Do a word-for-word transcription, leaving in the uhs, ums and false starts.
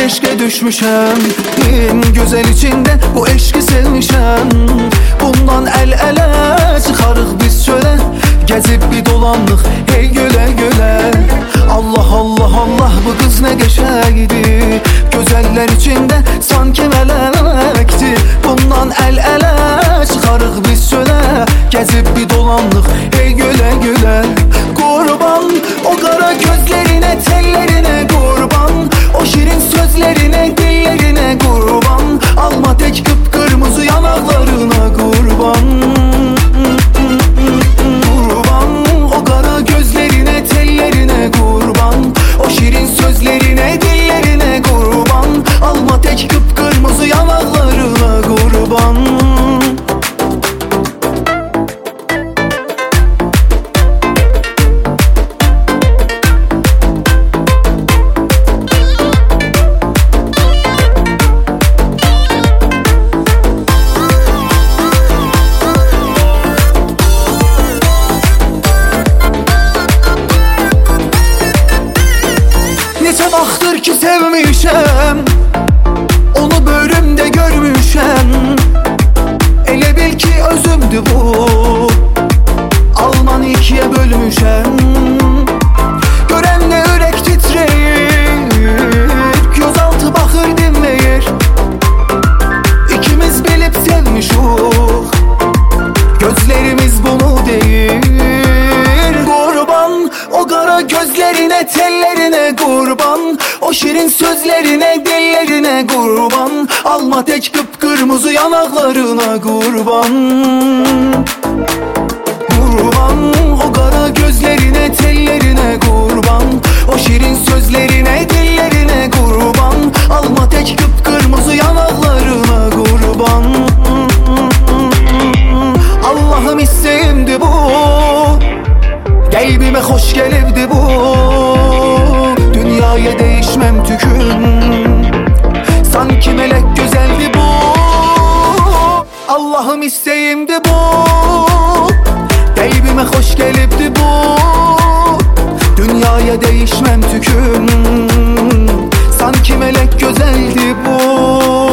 eşke düşmüşem, en güzel içinde bu eşki sevmişem. Bundan el ele çıkarıq biz şöyle, gezip bir dolandık hey göle göle. Allah Allah Allah, bu kız ne geçeydi, güzeller içinde sanki melekti. Bundan el ele çıkarıq biz şöyle, gezip bir dolandık hey göle göle. Kurban o kara gözlerine, tellerine kurban, o şirin sözlerine, dillerine kurban. Alma tek kıpkırmızı yanaklarına kurban. Kurban o kara gözlerine, tellerine kurban, o şirin sözlerine, dillerine kurban. Alma tek kıpkırmızı yanaklarına kurban. Neçə vaxtdır ki sevmişəm, onu bölümdə görmüşəm. Elə bil ki özümdür bu, almanı ikiye bölmüşəm. Görəndə ürək titrəyir, gözaltı baxır dinləyir. İkimiz bilib sevmişuq, gözlərimiz bunu deyir. Kurban o kara gözlerine, tellerine kurban, o şirin sözlerine, dillerine kurban. Alma tek kıpkırmızı yanaklarına kurban. Kurban o kara gözlerine, tellerine kurban, o şirin sözlerine, dillerine kurban. Alma tek kıpkırmızı yanaklarına kurban. Allah'ım isteğimdi bu, kalbime hoş gelirdi bu. Dünyaya değişmem tükün, sanki melek güzeldi bu. Allah'ım isteğimdi bu, kalbime hoş gelirdi bu. Dünyaya değişmem tükün, sanki melek güzeldi bu.